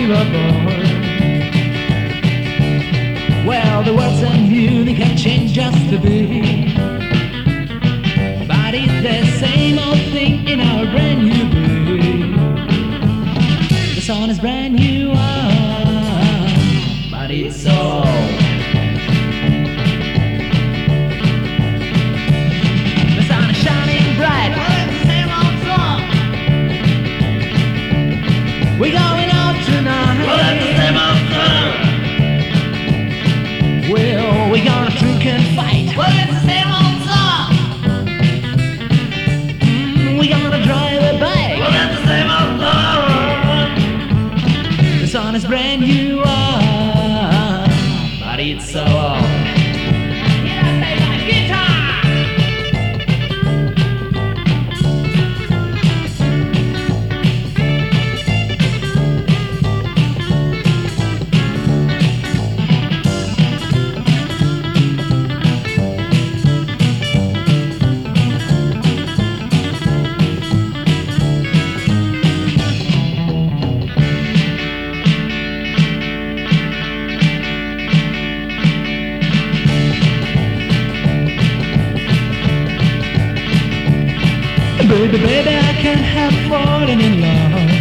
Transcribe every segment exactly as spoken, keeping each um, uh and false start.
we were born. Well, the words and you, they can change just a bit, but it's the same old thing in our brand new day. The sun is brand new, ah, but it's so old. The sun is shining bright, but it's the same old song. We're going out tonight, but it's the same old song. Well, we're gonna drink and fight, but it's the same old song. Mm, we're gonna drive a bike, but it's the same old song. The sun is brand new, ah, but it's so old. Yeah, I play my guitar. Baby, baby, I can't help falling in love,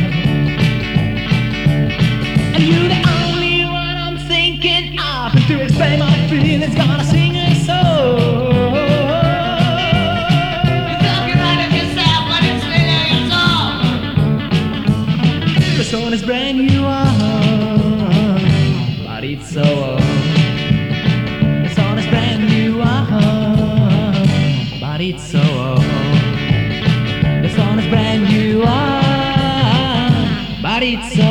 and you're the only one I'm thinking of. And to explain my feelings, gonna sing a song. You're talking right of yourself, but it's really your song. The song is brand new, ah, but it's so old. The song is brand new, ah, but it's so old. The song is brand new, ah, but it's so